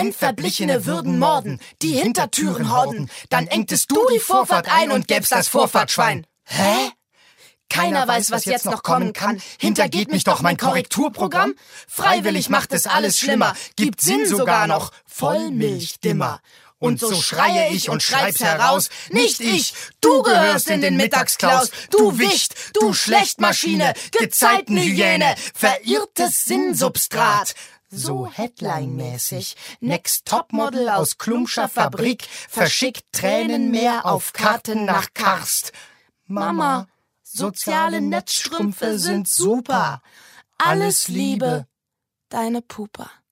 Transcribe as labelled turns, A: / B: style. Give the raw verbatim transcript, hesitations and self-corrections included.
A: Wenn Verblichene würden morden, die Hintertüren horden, dann engtest du die Vorfahrt ein und gäbst das Vorfahrtschwein. Hä? Keiner weiß, was jetzt noch kommen kann. Hintergeht mich doch mein Korrekturprogramm? Freiwillig macht es alles schlimmer, gibt Sinn sogar noch, Vollmilchdimmer. Und so schreie ich und schreib's heraus, nicht ich, du gehörst in den Mittagsklaus, du Wicht, du Schlechtmaschine, Gezeitenhyäne, verirrtes Sinnsubstrat. So Headline-mäßig, Next Topmodel aus Klumpscher Fabrik verschickt Tränenmeer auf Karten nach Karst. Mama, soziale Netzstrümpfe sind super. Alles Liebe, deine Pupa.